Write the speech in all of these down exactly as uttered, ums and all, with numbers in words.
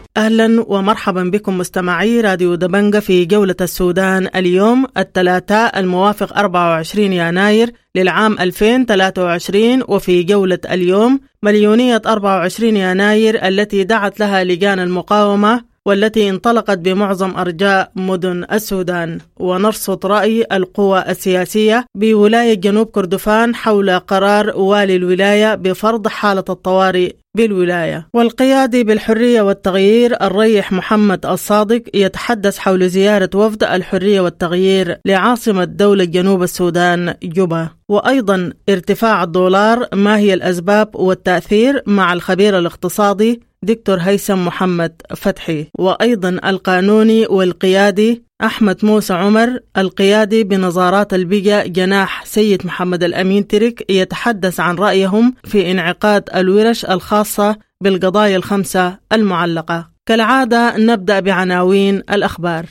أهلا ومرحبا بكم مستمعي راديو دبنجة في جولة السودان اليوم الثلاثاء الموافق أربعة وعشرين يناير للعام ألفين وثلاثة وعشرين. وفي جولة اليوم مليونية أربعة وعشرين يناير التي دعت لها لجان المقاومة والتي انطلقت بمعظم أرجاء مدن السودان، ونرصد رأي القوى السياسية بولاية جنوب كردفان حول قرار والي الولاية بفرض حالة الطوارئ بالولاية. والقيادي بالحرية والتغيير الريح محمد الصادق يتحدث حول زيارة وفد الحرية والتغيير لعاصمة دولة جنوب السودان جوبا. وأيضا ارتفاع الدولار، ما هي الأسباب والتأثير، مع الخبير الاقتصادي دكتور هيثم محمد فتحي. وأيضا القانوني والقيادي أحمد موسى عمر القيادي بنظارات البيئة جناح سيد محمد الأمين ترك يتحدث عن رأيهم في انعقاد الورش الخاصة بالقضايا الخمسة المعلقة. كالعادة نبدأ بعناوين الأخبار.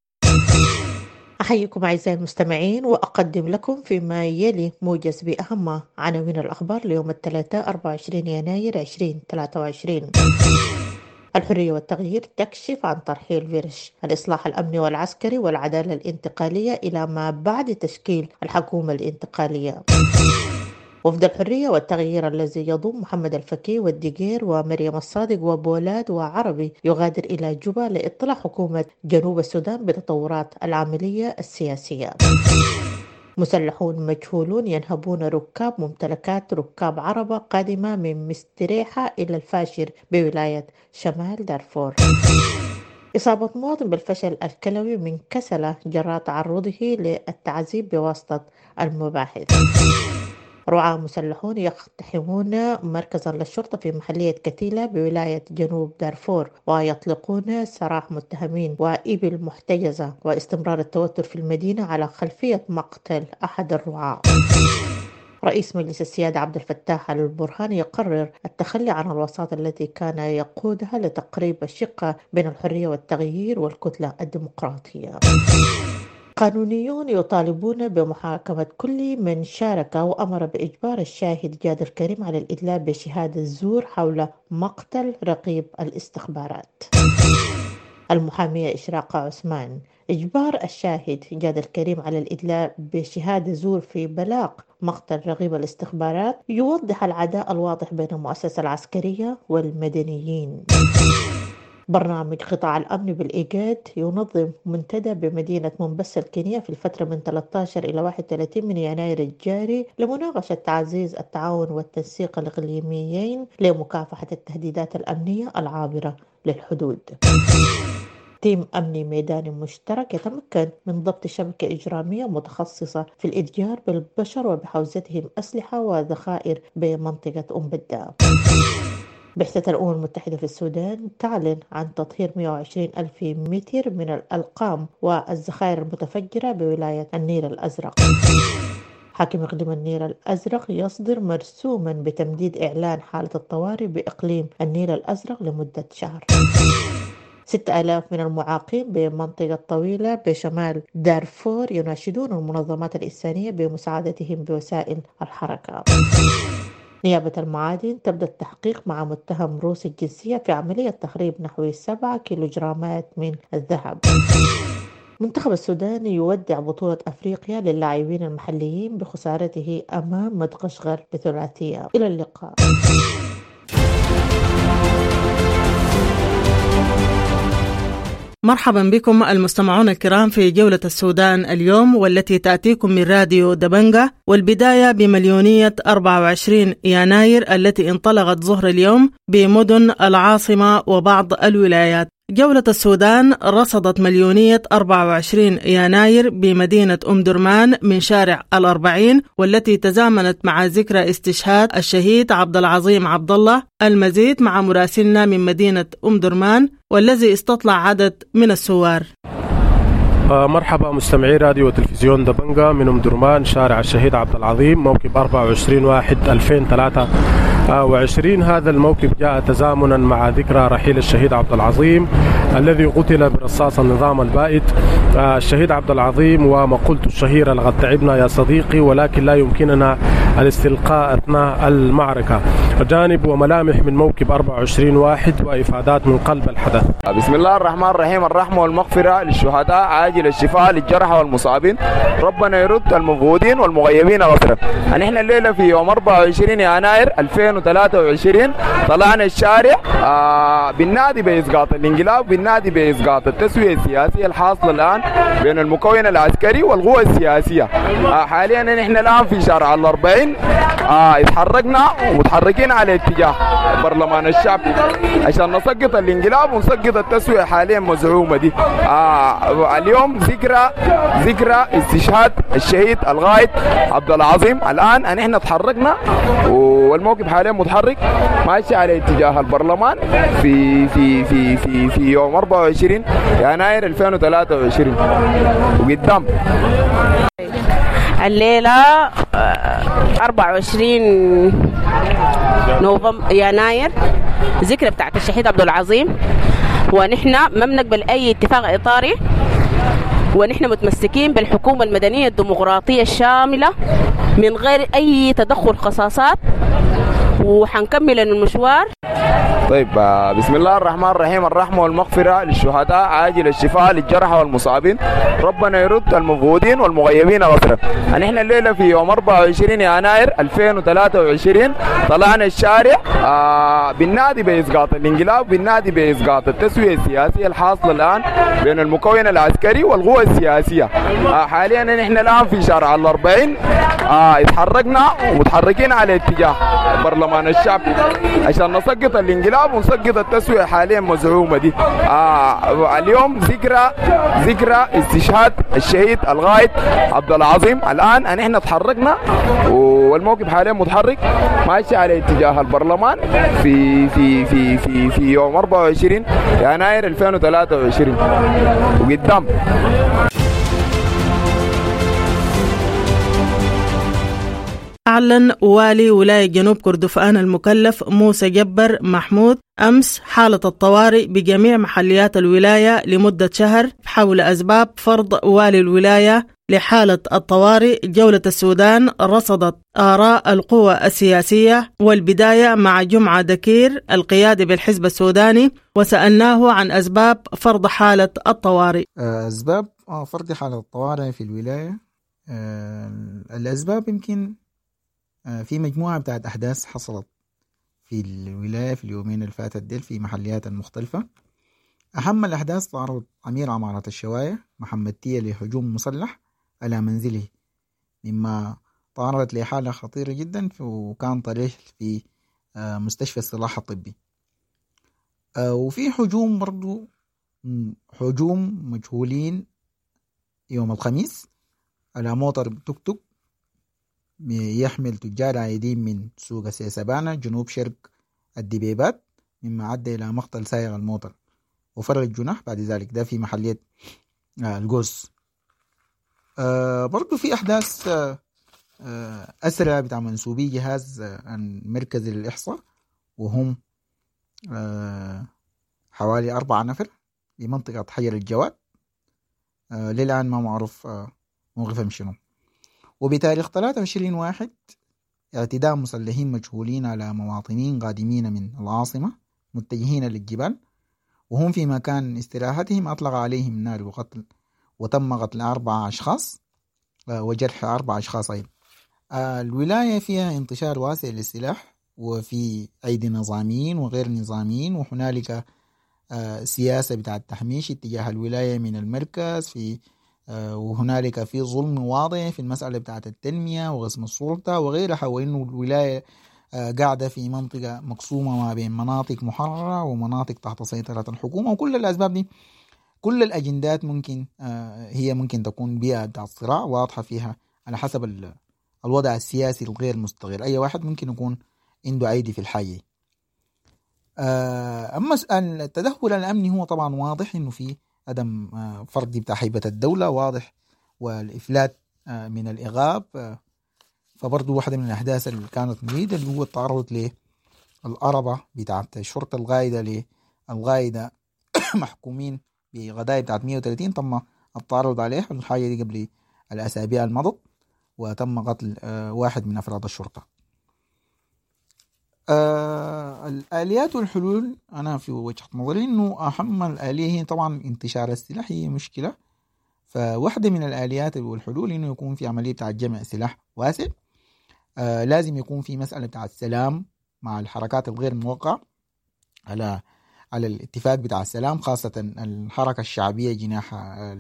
أحييكم أعزائي المستمعين وأقدم لكم فيما يلي موجز بأهم عناوين الأخبار ليوم الثلاثاء أربعة وعشرين يناير ألفين وثلاثة وعشرين. الحرية والتغيير تكشف عن ترحيل فيرش الإصلاح الأمني والعسكري والعدالة الانتقالية إلى ما بعد تشكيل الحكومة الانتقالية. وفد الحرية والتغيير الذي يضم محمد الفكي والدقير ومريم الصادق وبولاد وعربي يغادر إلى جوبا لإطلاع حكومة جنوب السودان بتطورات العملية السياسية. مسلحون مجهولون ينهبون ركاب ممتلكات ركاب عربة قادمة من مستريحة إلى الفاشر بولاية شمال دارفور. إصابة مواطن بالفشل الكلوي من كسلة جراء تعرضه للتعذيب بواسطة المباحث. رعاة مسلحون يقتحمون مركزا للشرطة في محلية كتيلة بولاية جنوب دارفور ويطلقون سراح متهمين وإبل محتجزة، واستمرار التوتر في المدينة على خلفية مقتل أحد الرعاة. رئيس مجلس السيادة عبد الفتاح البرهان يقرر التخلي عن الوساطة التي كان يقودها لتقريب الشقة بين الحرية والتغيير والكتلة الديمقراطية. قانونيون يطالبون بمحاكمة كل من شارك وأمر بإجبار الشاهد جاد الكريم على الإدلاء بشهادة الزور حول مقتل رقيب الاستخبارات. المحامية إشراق عثمان: إجبار الشاهد جاد الكريم على الإدلاء بشهادة زور في بلاغ مقتل رقيب الاستخبارات يوضح العداء الواضح بين المؤسسة العسكرية والمدنيين. برنامج قطاع الأمن بالإيجاد ينظم منتدى بمدينة منبسة الكينية في الفترة من ثلاثة عشر إلى واحد وثلاثين من يناير الجاري لمناقشة تعزيز التعاون والتنسيق الإقليميين لمكافحة التهديدات الأمنية العابرة للحدود. تيم أمني ميداني مشترك يتمكن من ضبط شبكة إجرامية متخصصة في الإتجار بالبشر وبحوزتهم أسلحة وذخائر بمنطقة أم بدام. بعثة الأمم المتحدة في السودان تعلن عن تطهير مئة وعشرين ألف متر من الألقام والذخائر المتفجرة بولاية النيل الأزرق. حاكم إقليم النيل الأزرق يصدر مرسوما بتمديد إعلان حالة الطوارئ بإقليم النيل الأزرق لمدة شهر. ستة آلاف من المعاقين بمنطقة طويلة بشمال دارفور يناشدون المنظمات الإنسانية بمساعدتهم بوسائل الحركة. نيابة المعادن تبدأ التحقيق مع متهم روسي الجنسية في عملية تخريب نحو سبعة كيلوغرامات من الذهب. منتخب السودان يودع بطولة أفريقيا للاعبين المحليين بخسارته أمام مدغشقر بثلاثية. إلى اللقاء. مرحبا بكم المستمعون الكرام في جولة السودان اليوم، والتي تأتيكم من راديو دبنجة. والبداية بمليونية أربعة وعشرين يناير التي انطلقت ظهر اليوم بمدن العاصمة وبعض الولايات. جولة السودان رصدت مليونية أربعة وعشرين يناير بمدينة أم درمان من شارع الأربعين، والتي تزامنت مع ذكرى استشهاد الشهيد عبد العظيم عبد الله. المزيد مع مراسلنا من مدينة أم درمان والذي استطلع عدد من الثوار. مرحبا مستمعي راديو وتلفزيون دبنجة من أم درمان، شارع الشهيد عبد العظيم، موكب أربعة وعشرين واحد ألفين وثلاثة وعشرين. هذا الموكب جاء تزامنا مع ذكرى رحيل الشهيد عبد العظيم الذي قتل برصاص النظام البائد. الشهيد عبد العظيم ومقولته الشهيرة: لقد تعبنا يا صديقي ولكن لا يمكننا الاستلقاء أثناء المعركة. جانب وملامح من موكب أربعة وعشرين واحد وإفادات من قلب الحدث. بسم الله الرحمن الرحيم. الرحمة والمغفرة للشهداء، عاجل الشفاء للجرحى والمصابين، ربنا يرد المفقودين والمغيبين غفرا. نحن الليلة في يوم أربعة وعشرين يناير ألفين وثلاثة وعشرين طلعنا الشارع آه بالنادي بإسقاط الانقلاب، بالنادي بإسقاط التسوية السياسية الحاصلة الآن بين المكون العسكري والقوى السياسية. آه حاليا نحن الآن في شارع الأربعين، آه اتحركنا ومتحركين على اتجاه برلمان الشعب عشان نسقط الانقلاب ونسقط التسوية حاليا مزعومة دي. آه اليوم ذكرى ذكرى استشهاد الشهيد الغايد عبد العظيم. الآن نحن اتحركنا والموقف حاليا متحرك ماشي على اتجاه البرلمان في في في في في يوم أربعة وعشرين يناير ألفين وثلاثة وعشرين وقدام. الليلة أربعة وعشرين نوفمبر يناير ذكرى بتاعت الشهيد عبد العظيم، ونحن ما بنقبل أي اتفاق إطاري، ونحن متمسكين بالحكومة المدنية الديمقراطية الشاملة من غير أي تدخل خصاصات، وحنكمل المشوار. طيب بسم الله الرحمن الرحيم. الرحمة والمغفرة للشهداء، عاجل الشفاء للجرحى والمصابين، ربنا يرد المفقودين والمغيبين غفرا. نحن الليلة في يوم أربعة وعشرين يناير ألفين وثلاثة وعشرين طلعنا الشارع آه بالنادي بإسقاط الانقلاب، بالنادي بإسقاط التسوية السياسية الحاصلة الآن بين المكون العسكري والقوى السياسية. آه حاليا نحن الآن في شارع الأربعين، آه اتحركنا ومتحركين على اتجاه برلمان الشعب عشان نسقط الانقلاب ونسقط التسوية حاليا مزعومة دي. آه اليوم ذكرى ذكرى استشهاد الشهيد الغايد عبد العظيم. الآن نحن اتحركنا والموقف حاليا متحرك ماشي على اتجاه البرلمان في في في في في يوم أربعة وعشرين يناير ألفين وثلاثة وعشرين وقدام. أعلن والي ولاية جنوب كردفان المكلف موسى جبر محمود أمس حالة الطوارئ بجميع محليات الولاية لمدة شهر حول أسباب فرض والي الولاية لحالة الطوارئ. جولة السودان رصدت آراء القوى السياسية، والبداية مع جمعة دكير القيادي بالحزب السوداني، وسألناه عن أسباب فرض حالة الطوارئ. أسباب فرض حالة الطوارئ في الولاية، الأسباب يمكن في مجموعة بتاعت أحداث حصلت في الولاية في اليومين اللي فاتت ديل في محليات مختلفة. أهم الأحداث تعرض أمير عمارة الشواية محمد تية لهجوم مسلح على منزله، مما تعرضت لحالة خطيرة جدا وكان طريح في مستشفى السلاح الطبي. وفي هجوم برضو هجوم مجهولين يوم الخميس على موتر توك توك يحمل تجار عايدين من سوق السيسبانة جنوب شرق الدبيبات، مما أدى إلى مقتل سائق الموتر وفرق الجناح بعد ذلك. ده في محلية آه القوس. آه برضو في أحداث آه آه أسرع بتاع منسوبي جهاز آه مركز الإحصاء، وهم آه حوالي أربعة نفر بمنطقة حجر الجواد. آه للآن ما معروف آه موقفهم شنو. وبتاريخ ثلاثة وعشرين واحد اعتداء مسلحين مجهولين على مواطنين قادمين من العاصمة متجهين للجبال، وهم في مكان استراحتهم أطلق عليهم النار وقتل وتم قتل أربعة أشخاص وجرح أربعة أشخاص أيضا. الولاية فيها انتشار واسع للسلاح وفي أيدي نظاميين وغير نظاميين، وهنالك سياسة بتاع التحميش اتجاه الولاية من المركز، في وهنالك في ظلم واضح في المسألة بتاعت التنمية وغصب السلطة وغيرها، وإنه الولاية قاعدة في منطقة مقسومة ما بين مناطق محررة ومناطق تحت سيطرة الحكومة. وكل الأسباب دي كل الأجندات ممكن هي ممكن تكون بيئة بتاعت صراع واضحة فيها على حسب الوضع السياسي الغير مستقر. أي واحد ممكن يكون عنده أيدي في الحاجة. أما التدخل الأمني هو طبعا واضح إنه في عدم فرض بتاع هيبة الدولة واضح، والإفلات من الإغاب. فبرضو واحدة من الأحداث اللي كانت مريدة اللي هو التعرض للأربة بتاعت الشرطة القائدة للقائدة محكومين بقضايا بتاعت مية وثلاثين تم التعرض عليها الحاجة دي قبل الأسابيع المضت، وتم قتل واحد من أفراد الشرطة. آه الآليات والحلول، أنا في وجهة نظري أنه أهم الآلية هي طبعا انتشار السلاح، هي مشكلة. فواحدة من الآليات والحلول أنه يكون في عملية بتاعت جمع سلاح واسع. آه لازم يكون في مسألة بتاعت السلام مع الحركات الغير موقعة على على الاتفاق بتاع السلام، خاصة الحركة الشعبية جناح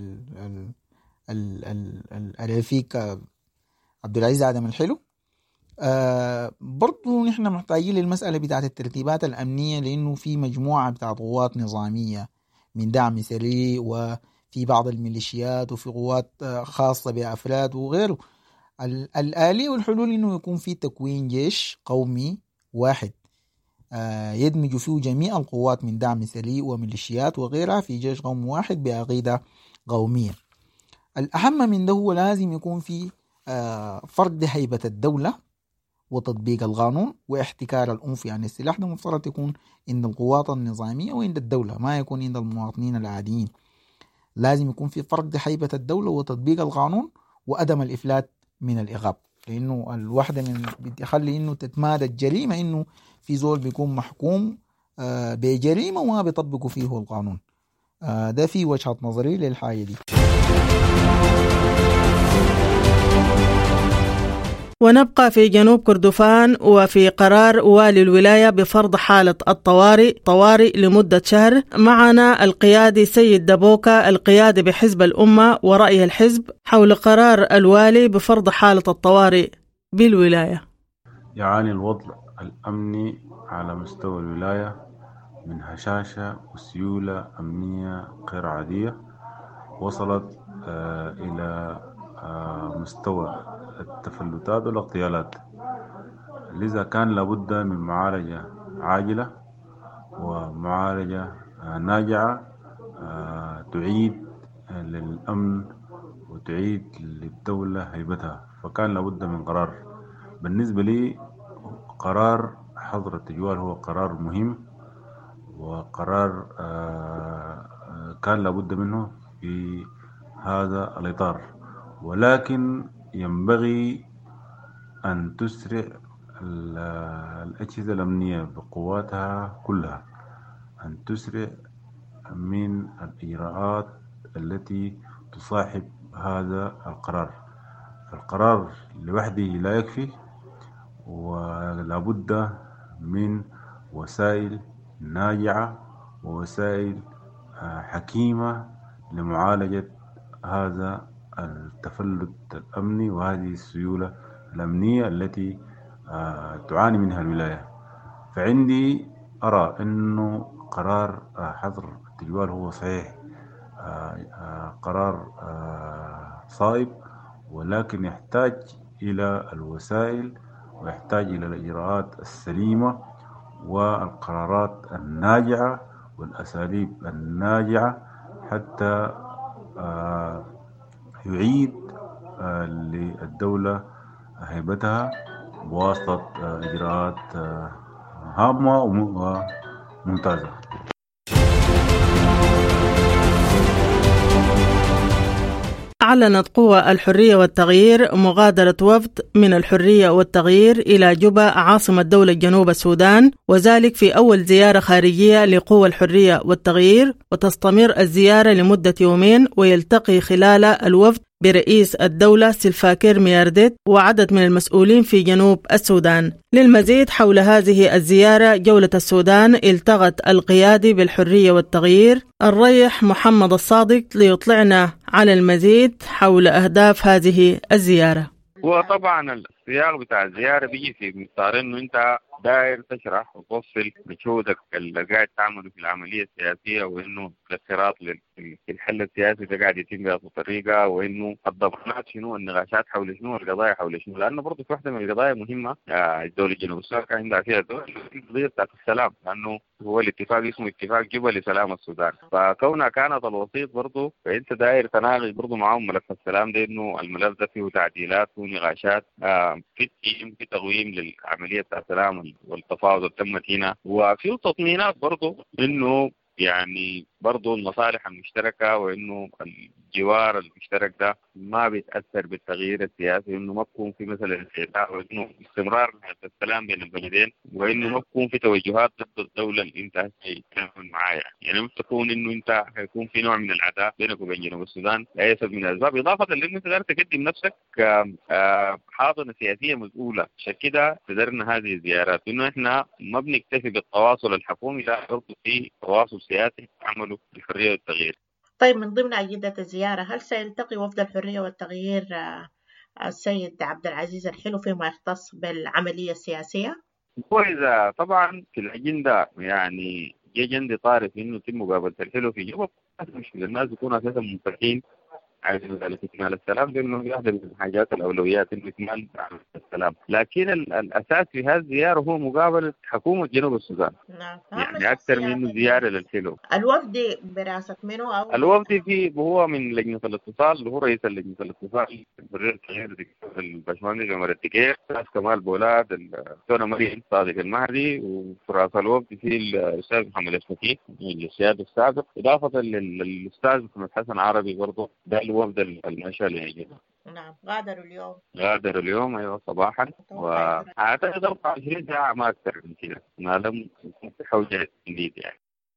الرفيق عبد العزيز آدم الحلو. آه برضو نحن محتاجين للمسألة بتاعت الترتيبات الأمنية، لأنه في مجموعة بتاعت قوات نظامية من دعم سريع، وفي بعض الميليشيات، وفي قوات خاصة بأفراد وغيره. الآلية والحلول إنه يكون في تكوين جيش قومي واحد آه يدمج فيه جميع القوات من دعم سريع وميليشيات وغيرها في جيش قومي واحد بعقيدة قومية. الأهم من ده هو لازم يكون في آه فرض هيبة الدولة وتطبيق القانون واحتكار الأنف. يعني السلاح ده مفترض يكون عند القوات النظامية وعند الدولة، ما يكون عند المواطنين العاديين. لازم يكون في فرض هيبة الدولة وتطبيق القانون وعدم الإفلات من الإغاب، لأنه الواحدة من بيخلي إنه تتمادى الجريمة إنه في زول بيكون محكوم آه بجريمة وما بيطبقوا فيه القانون. آه ده في وجهة نظري للحاجة دي. ونبقى في جنوب كردفان، وفي قرار والي الولاية بفرض حالة الطوارئ طوارئ لمدة شهر. معنا القيادي سيد دبوكا القيادي بحزب الأمة ورأي الحزب حول قرار الوالي بفرض حالة الطوارئ بالولاية. يعاني الوضع الأمني على مستوى الولاية من هشاشة وسيولة أمنية غير عادية وصلت آه إلى آه مستوى التفلتات والاغتيالات. لذا كان لابد من معالجة عاجلة ومعالجة ناجعة تعيد للأمن وتعيد للدولة هيبتها. فكان لابد من قرار. بالنسبة لي قرار حظر التجوال هو قرار مهم، وقرار كان لابد منه في هذا الإطار، ولكن ينبغي أن تسرع الأجهزة الأمنية بقواتها كلها أن تسرع من الإجراءات التي تصاحب هذا القرار. القرار لوحده لا يكفي، ولا بد من وسائل ناجعة ووسائل حكيمة لمعالجة هذا التفلت الأمني وهذه السيولة الأمنية التي تعاني منها الولاية. فعندي أرى أنه قرار حظر التجوال هو صحيح قرار صائب، ولكن يحتاج إلى الوسائل ويحتاج إلى الإجراءات السليمة والقرارات الناجعة والأساليب الناجعة حتى يعيد للدولة هيبتها بواسطة إجراءات هامة وممتازة. أعلنت قوى الحرية والتغيير مغادرة وفد من الحرية والتغيير إلى جوبا عاصمة دولة جنوب السودان، وذلك في أول زيارة خارجية لقوى الحرية والتغيير، وتستمر الزيارة لمدة يومين، ويلتقي خلال الوفد برئيس الدولة سلفاكير ميارديت وعدد من المسؤولين في جنوب السودان. للمزيد حول هذه الزيارة جولة السودان التقت القيادي بالحرية والتغيير الريح محمد الصادق ليطلعنا على المزيد حول أهداف هذه الزيارة. وطبعا السياق بتاع الزيارة بيجي في مقدار انه انت داير تشرح وتوصل مجهودك اللي قاعد تعمله في العملية السياسية، وانه الاختراط للحل السياسي ده قاعد يتم بهذه الطريقة، وانه الضمانات شنو، النقاشات حول شنو، القضايا حول شنو. لانه برضه في واحدة من القضايا مهمة الدولة الجنوب السودان كان عندها فيها دور، القضية بتاعت السلام، لانه هو الاتفاق اسمه اتفاق جوبا لسلام السودان. فكونها كانت الوسيط برضه، فانت داير تناقش برضه معهم ملف السلام ده، انه الملف ده فيه تعديلات ونقاشات في التقييم في تقويم للعملية بتاع السلام والتفاوض اللي تمت هنا، وفي تطمينات برضه انه يعني برضو المصالح المشتركة، وإنه الجوار المشترك ده ما بيتأثر بالتغيير السياسي، وإنه ما بيكون في مثلا استعداء، وإنه استمرار السلام بين البلدين، وإنه ما بيكون في توجهات ضد الدولة اللي أنت هتتعامل معاها. يعني ممكن تكون إنه أنت هيكون في نوع من العداء بينك وبين جنوب السودان لأي سبب من الأسباب، إضافة لأنه أنت تقدر تقدم نفسك حاضنة سياسية مسؤولة. عشان كده قدرنا هذه الزيارات، إنه إحنا ما بنكتفي بالتواصل الحكومي، لا برضه في تواصل سياسي تعمله بالحرية والتغيير. طيب، من ضمن أجندة الزيارة هل سيلتقي وفد الحرية والتغيير السيد عبد العزيز الحلو فيما يختص بالعملية السياسية؟ هو إذا طبعا في الأجندة يعني أجندة طارئ إنه يتم مقابلة الحلو في جوبا، مش الناس يكونوا أساسا منفتحين على إكمال السلام، لأنه واحدة من الحاجات الأولويات إنه إكمال السلام. لكن الأساس في هذه الزيارة هو مقابلة حكومة جنوب السودان. نعم. يعني أكثر منه زيارة للحلو. الوفد برئاسة منه أو الوفد في هو من لجنة الاتصال، اللي هو رئيس لجنة الاتصال الحرية التغيير الباشمهندس عمر التكير، أستاذ كمال بولاد، الدكتورة مريم صادق المهدي، وفراس الوفد في الأستاذ محمد الشفيق من السيادة السابق، إضافة للأستاذ محمد حسن عربي برضه. ده الوفد المشى لجنة. نعم. غادروا اليوم. غادروا اليوم أيوة صباحا، وأعتقد أربعة وعشرين ساعة ما أكثر من كده، ما لم يكن في حوجة جديد يعني.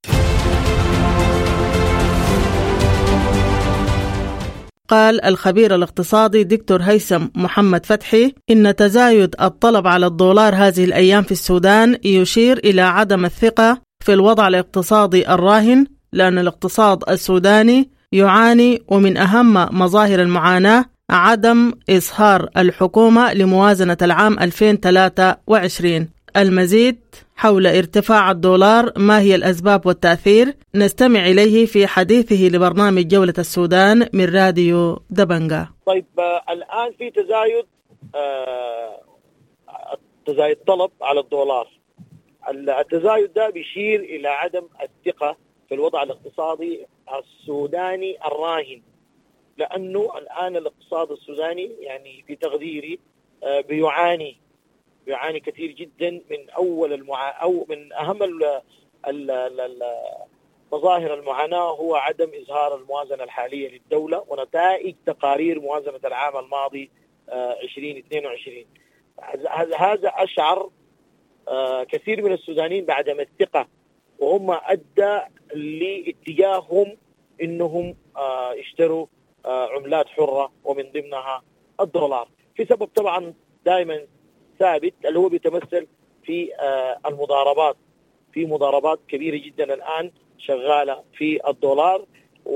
قال الخبير الاقتصادي دكتور هيثم محمد فتحي إن تزايد الطلب على الدولار هذه الأيام في السودان يشير إلى عدم الثقة في الوضع الاقتصادي الراهن، لأن الاقتصاد السوداني يعاني، ومن أهم مظاهر المعاناة عدم إظهار الحكومة لموازنة العام ألفين وثلاثة وعشرين. المزيد حول ارتفاع الدولار، ما هي الأسباب والتأثير، نستمع إليه في حديثه لبرنامج جولة السودان من راديو دبنجا. طيب، آه الآن في تزايد آه تزايد طلب على الدولار. التزايد ده بيشير إلى عدم الثقة في الوضع الاقتصادي السوداني الراهن، لأنه الآن الاقتصاد السوداني يعني في تقديري آه بيعاني بيعاني كثير جدا من أول المعا... أو من أهم ال... ال... ال... مظاهر المعاناة هو عدم إظهار الموازنة الحالية للدولة ونتائج تقارير موازنة العام الماضي عشرين اثنين وعشرين. هذا أشعر كثير من السودانيين بعدم الثقة، وهم أدى لاتجاههم إنهم يشتروا عملات حرة ومن ضمنها الدولار، في سبب طبعا دائما ثابت اللي هو بيتمثل في المضاربات. في مضاربات كبيرة جدا الآن شغالة في الدولار،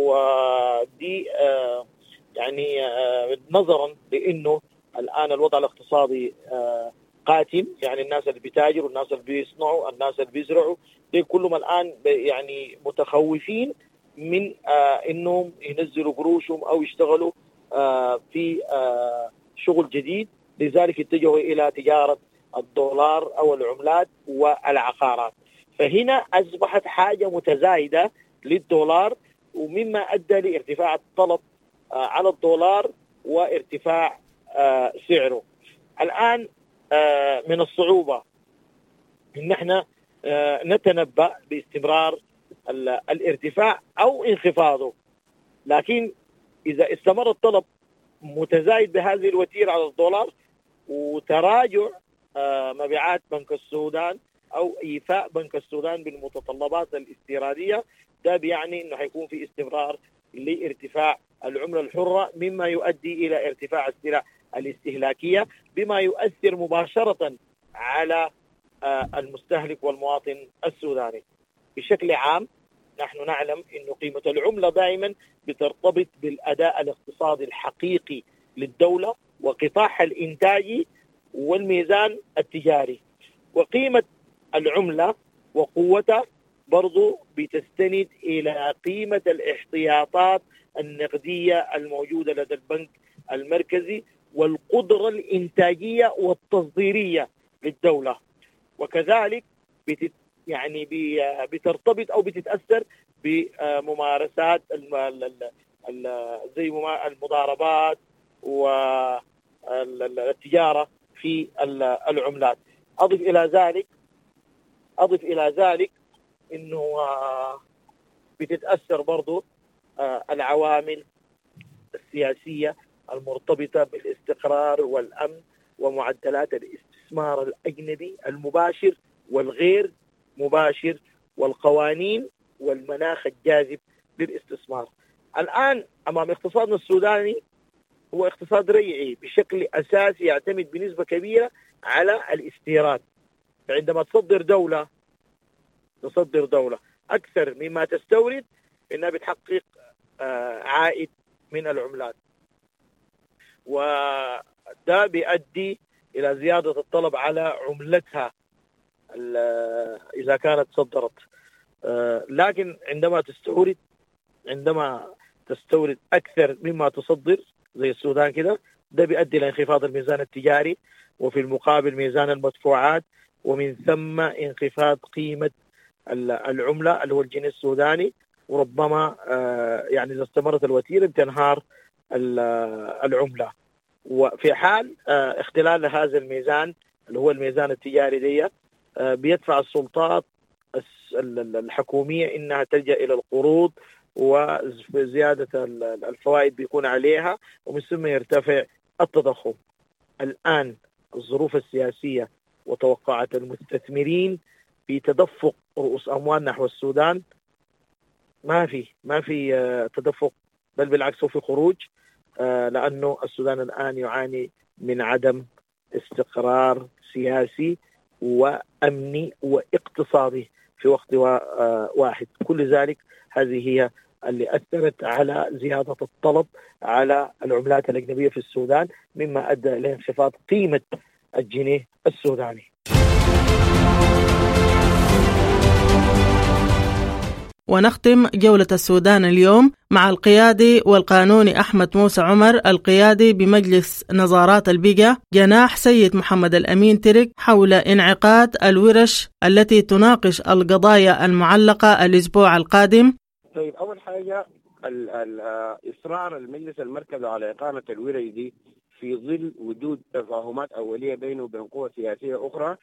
ودي يعني نظرا لأنه الآن الوضع الاقتصادي قاتم، يعني الناس اللي بيتاجروا، والناس اللي بيصنعوا، الناس اللي بيزرعوا، دي كلهم الآن يعني متخوفين من إنهم ينزلوا قروشهم أو يشتغلوا في شغل جديد، لذلك اتجهوا إلى تجارة الدولار أو العملات والعقارات. فهنا أصبحت حاجة متزايدة للدولار، ومما أدى لارتفاع الطلب على الدولار وارتفاع سعره. الآن من الصعوبة إن احنا نتنبأ باستمرار الارتفاع أو انخفاضه، لكن إذا استمر الطلب متزايد بهذه الوتيرة على الدولار وتراجع مبيعات بنك السودان أو إيفاء بنك السودان بالمتطلبات الاستيرادية، ده بيعني إنه حيكون في استمرار لارتفاع العملة الحرة، مما يؤدي إلى ارتفاع السلع الاستهلاكية، بما يؤثر مباشرة على المستهلك والمواطن السوداني. بشكل عام نحن نعلم إنه قيمة العملة دائما بترتبط بالأداء الاقتصادي الحقيقي للدولة وقطاعها الإنتاجي والميزان التجاري، وقيمة العملة وقوتها برضو بتستند إلى قيمة الاحتياطات النقدية الموجودة لدى البنك المركزي والقدرة الإنتاجية والتصديرية للدولة، وكذلك بتت يعني بترتبط أو بتتأثر بممارسات زي المضاربات والتجارة في العملات. أضف إلى ذلك أضف إلى ذلك إنه بتتأثر برضو العوامل السياسية المرتبطة بالاستقرار والأمن ومعدلات الاستثمار الأجنبي المباشر والغير مباشر والقوانين والمناخ الجاذب للاستثمار. الآن أمام اقتصادنا السوداني هو اقتصاد ريعي بشكل أساسي يعتمد بنسبة كبيرة على الاستيراد. فعندما تصدر دولة تصدر دولة أكثر مما تستورد إنها بتحقق عائد من العملات، وده بيؤدي إلى زيادة الطلب على عملتها إذا كانت صدرت. لكن عندما تستورد عندما تستورد أكثر مما تصدر زي السودان كده، ده بيؤدي إلى انخفاض الميزان التجاري، وفي المقابل ميزان المدفوعات، ومن ثم انخفاض قيمة العملة اللي هو الجنيه السوداني، وربما يعني إذا استمرت الوتيرة بتنهار العملة. وفي حال اختلال هذا الميزان اللي هو الميزان التجاري دي بيدفع السلطات الحكومية إنها تلجأ إلى القروض، وزيادة الفوائد بيكون عليها، ومن ثم يرتفع التضخم. الآن الظروف السياسية وتوقعات المستثمرين في تدفق رؤوس أموال نحو السودان ما في ما في تدفق، بل بالعكس هو في خروج، لأنه السودان الآن يعاني من عدم استقرار سياسي وأمني واقتصادي في وقت واحد. كل ذلك هذه هي اللي أثرت على زيادة الطلب على العملات الأجنبية في السودان، مما أدى إلى انخفاض قيمة الجنيه السوداني. ونختم جولة السودان اليوم مع القيادي والقانوني أحمد موسى عمر، القيادي بمجلس نظارات البيئة جناح سيد محمد الأمين ترك، حول انعقاد الورش التي تناقش القضايا المعلقة الأسبوع القادم. طيب، أول حاجة إصرار المجلس المركزي على إقامة الورش دي في ظل وجود تفاهمات أولية بينه وبين قوى سياسية أخرى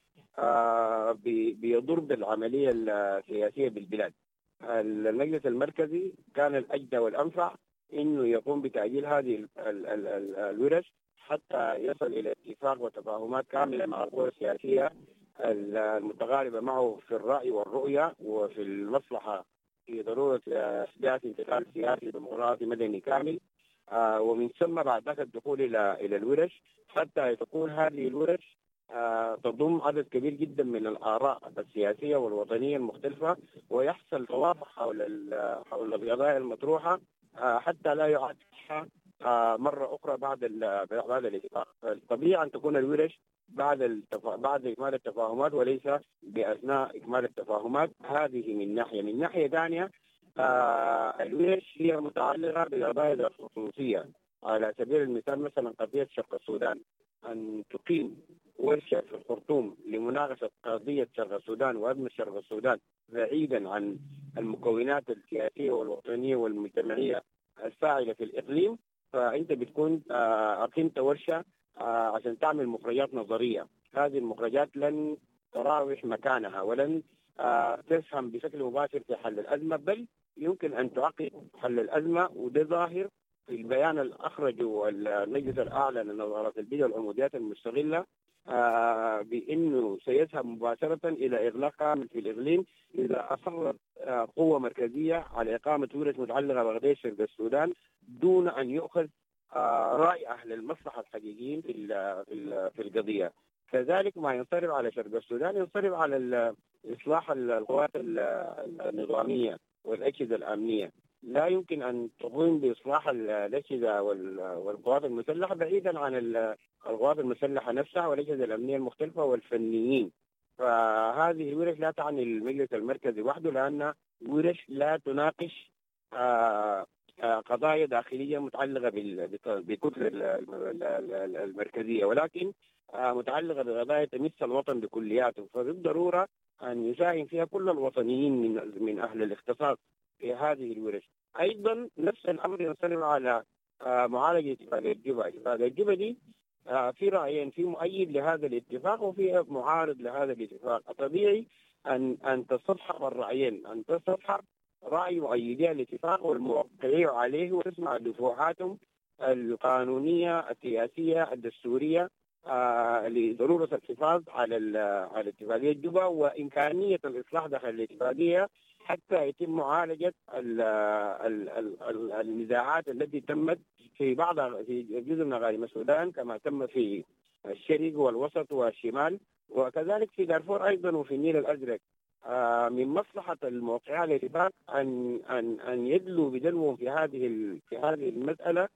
بيضر بالعملية السياسية بالبلاد. المجلس المركزي كان الأجدى والأنفع إنه يقوم بتأجيل هذه الورش حتى يصل إلى اتفاق وتفاهمات كاملة مع القوى السياسية المتغالبة معه في الرأي والرؤية وفي المصلحة في ضرورة إحداث انتقال سياسي ديمقراطي مدني كامل، ومن ثم بعد ذلك الدخول إلى إلى الورش حتى تكون هذه الورش تضم عدد كبير جدا من الآراء السياسية والوطنية المختلفة، ويحصل توافق حول حول القضايا المطروحة حتى لا يعاد مرة أخرى بعد بعد الاتفاق. الطبيعي أن تكون الورش بعد التفا... بعد إكمال التفاهمات وليس بأثناء إكمال التفاهمات. هذه من ناحية. من ناحية ثانية آه الورش هي متعلقة بالقضايا الخصوصية. على سبيل المثال مثلا قضية شرق السودان، أن تقيم ورشة في الخرطوم لمناقشة قضية شرق السودان وأزمة شرق السودان بعيدا عن المكونات السياسية والوطنية والمجتمعية الفاعلة في الإقليم، فأنت بتكون أقيمت ورشة عشان تعمل مخرجات نظرية. هذه المخرجات لن تراوح مكانها ولن تسهم بشكل مباشر في حل الأزمة، بل يمكن أن تعقد حل الأزمة. وده ظاهر في البيان اللي أخرجه المجلس الأعلى لنظارات البيئة والعموديات المستغلة بأنه سيذهب مباشرة إلى إغلاق كامل في الإقليم إذا أصرت قوة مركزية على إقامة ورش متعلقة بقضية شرق السودان دون أن يؤخذ رأي أهل المصلحة الحقيقيين في في القضية. كذلك ما ينصرف على شرق السودان ينصرف على إصلاح القوات النظامية والأجهزة الأمنية. لا يمكن أن تقوم بإصلاح الأجهزة والقوات المسلحة بعيدا عن القوات المسلحة نفسها والأجهزة الأمنية المختلفة والفنيين. فهذه الورش لا تعني المجلس المركزي وحده، لأن ورش لا تناقش قضايا داخلية متعلقة بالكتلة المركزية، ولكن متعلقة بقضايا تمس الوطن بكلياته، فبالضرورة أن يساهم فيها كل الوطنيين من من أهل الاختصاص في هذه الورش. أيضا نفس الأمر ينصرف على معالجة اتفاقية جوبا. اتفاقية جوبا دي في رأيين، في مؤيد لهذا الاتفاق وفي معارض لهذا الاتفاق. طبيعي أن أن تستصحب الرأيين، أن تستصحب رأي مؤيدي الاتفاق والموقعين عليه وتسمع دفوعاتهم القانونية السياسية الدستورية آه لضرورة الحفاظ على على اتفاقية جوبا وإمكانية الإصلاح داخل الاتفاقية حتى يتم معالجة ال ال ال النزاعات التي تمت في بعض في جزء من أقاليم السودان كما تم في الشرق والوسط والشمال وكذلك في دارفور أيضا وفي النيل الأزرق. آه من مصلحة الموقعين على الاتفاق أن أن أن يدلوا بدلوهم في هذه في هذه المسألة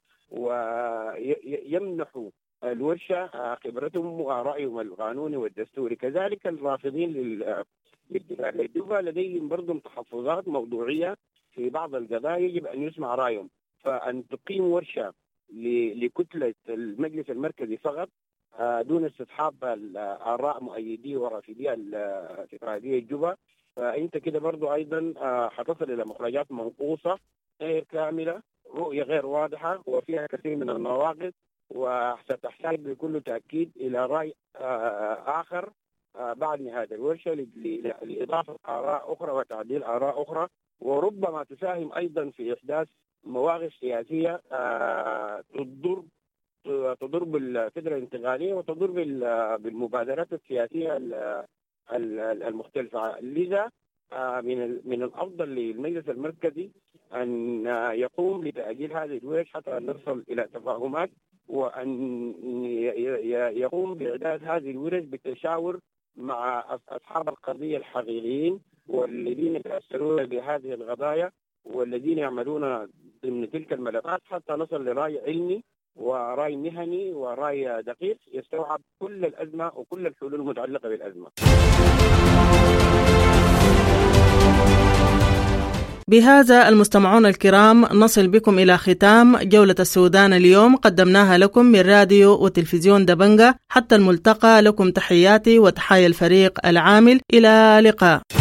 ويمنحوا الورشة خبرتهم ورأيهم القانوني والدستوري. كذلك الرافضين للاتفاقية جوبا لديهم برضو تحفظات موضوعية في بعض القضايا يجب أن يسمع رأيهم، فأن تقيم ورشة لكتلة المجلس المركزي فقط دون استصحاب الآراء مؤيدي ورافضي الاتفاقية جوبا، فأنت كده برضو أيضا حتصل إلى مخرجات منقوصة غير كاملة، رؤية غير واضحة وفيها كثير من النواقص، وستحتاج بكل تأكيد إلى رأي آخر بعد نهاية الورشة لإضافة آراء أخرى وتعديل آراء أخرى، وربما تساهم أيضا في إحداث مواقف سياسية تضر تضر بالفترة الانتقالية وتضر بالمبادرات السياسية المختلفة. لذا من من الأفضل للمجلس المركزي أن يقوم بتأجيل هذه الورش حتى نصل إلى تفاهمات، وأن يقوم بإعداد هذه الورش بالتشاور مع أصحاب القضية الحقيقيين والذين يتأثرون بهذه القضايا والذين يعملون ضمن تلك الملفات حتى نصل لرأي علمي ورأي مهني ورأي دقيق يستوعب كل الأزمة وكل الحلول المتعلقة بالأزمة. بهذا المستمعون الكرام نصل بكم إلى ختام جولة السودان اليوم، قدمناها لكم من راديو وتلفزيون دبنجة. حتى الملتقى، لكم تحياتي وتحايا الفريق العامل، إلى لقاء.